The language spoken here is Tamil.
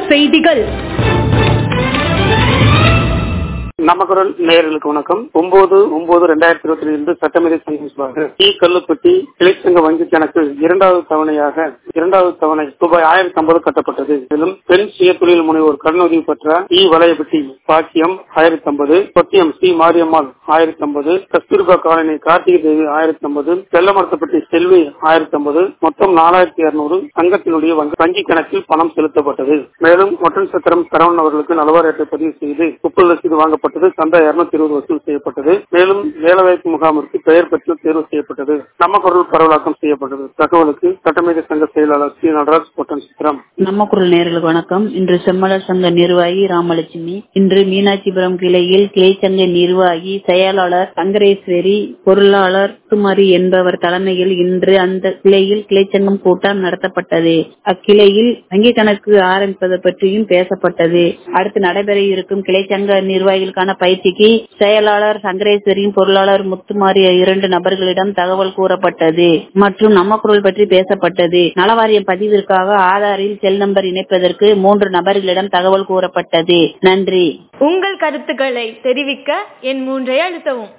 செய்திகள். நமக்குரல் நேயர்களுக்கு வணக்கம். 9/9/2022 சட்டமேதை சங்கம் கல்லுப்பட்டி கிளைச்சங்க வங்கி கணக்கு இரண்டாவது தவணை ரூபாய் 1050 கட்டப்பட்டது. மேலும் பெண் சுய தொழில் முனைவோர் கடனுதவி பெற்ற வளையப்பட்டி பாக்கியம் 1050, கொட்டியம் சி மாரியம்மாள் 1050, கஸ்தூர்பா காலனி கார்த்திகை தேவி 1050, செல்லமரத்தப்பட்டி செல்வி 1050, மொத்தம் 4200 சங்கத்தினுடைய வங்கி கணக்கில் பணம் செலுத்தப்பட்டது. மேலும் ஒற்றன் சத்திரம் சரவணன் அவர்களுக்கு நலவாரி அட்டை பதிவு செய்து 30 ரசீது வாங்கப்பட்டது. சந்தா 220 வசூல் செய்யப்பட்டது. மேலும் வேலைவாய்ப்பு முகாமிற்கு பெயர் பெற்று தேர்வு செய்யப்பட்டது. நம்ம குரல் பரவலாக்கம் செய்யப்பட்டது. தகவலுக்கு சட்டமேதை சங்க செயலாளர் சி நடராஜ், ஒற்றன் சத்திரம். நம்ம குரல் நேயர்களுக்கு வணக்கம். இன்று செம்மலர் சங்க நிர்வாகி ராமலட்சுமி, இன்று மீனாட்சிபுரம் கிளையில் கிளை சங்க நிர்வாகி செயலாளர் சங்கரேஸ்வரி, பொருளாளர் சுமாரி என்பவர் தலைமையில் இன்று அந்த கிளையில் கிளைச்சங்கம் கூட்டம் நடத்தப்பட்டது. அக்கிளையில் வங்கி கணக்கு ஆரம்பிப்பது பற்றியும் பேசப்பட்டது. அடுத்து நடைபெற இருக்கும் கிளைச்சங்க நிர்வாகிகளுக்கான பயிற்சிக்கு செயலாளர் சங்கரேஸ்வரியும் பொருளாளர் முத்துமாரி 2 நபர்களிடம் தகவல் கூறப்பட்டது மற்றும் நம்ம குரல் பற்றி பேசப்பட்டது. நலவாரிய பதிவிற்காக ஆதாரில் செல் நம்பர் இணைப்பதற்கு 3 நபர்களிடம் தகவல் கூறப்பட்டது. நன்றி. உங்கள் கருத்துக்களை தெரிவிக்க எண் 3 அழுத்தவும்.